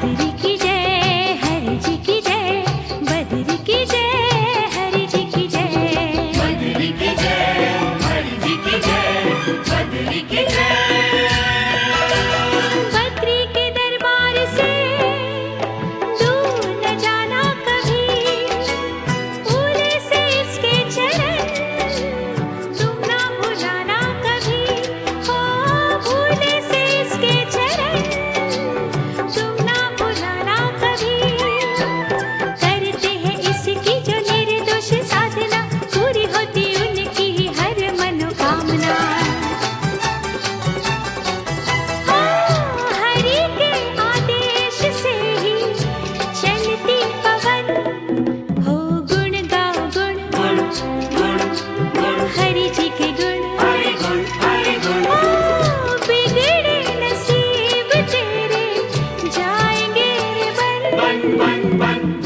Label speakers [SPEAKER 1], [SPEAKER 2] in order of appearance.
[SPEAKER 1] बद्री की जय, हरि जी की जय, बद्री की जय, हरि जी की जय,
[SPEAKER 2] बद्री की जय, हरि जी की जय, बद्री की जय।
[SPEAKER 1] बद्री के दरबार से दूर न जाना कभी, भूले से इसके चरण तुम ना भुलाना कभी, हो भूले से इसके चरण तुम ना भुलाना कभी। करते हैं इसकी जो निर्दोष साधना, पूरी होती उनकी हर मनोकामना। हरि के आदेश से ही चलती पवन, हो गुण गाओ गुण,
[SPEAKER 2] गुण गुण गुण,
[SPEAKER 1] हरि जी के गुण।
[SPEAKER 2] हरि गुण, हरि गुण।
[SPEAKER 1] ओ बिगड़े नसीब तेरे जाएंगे रे बन,
[SPEAKER 2] बन बन बन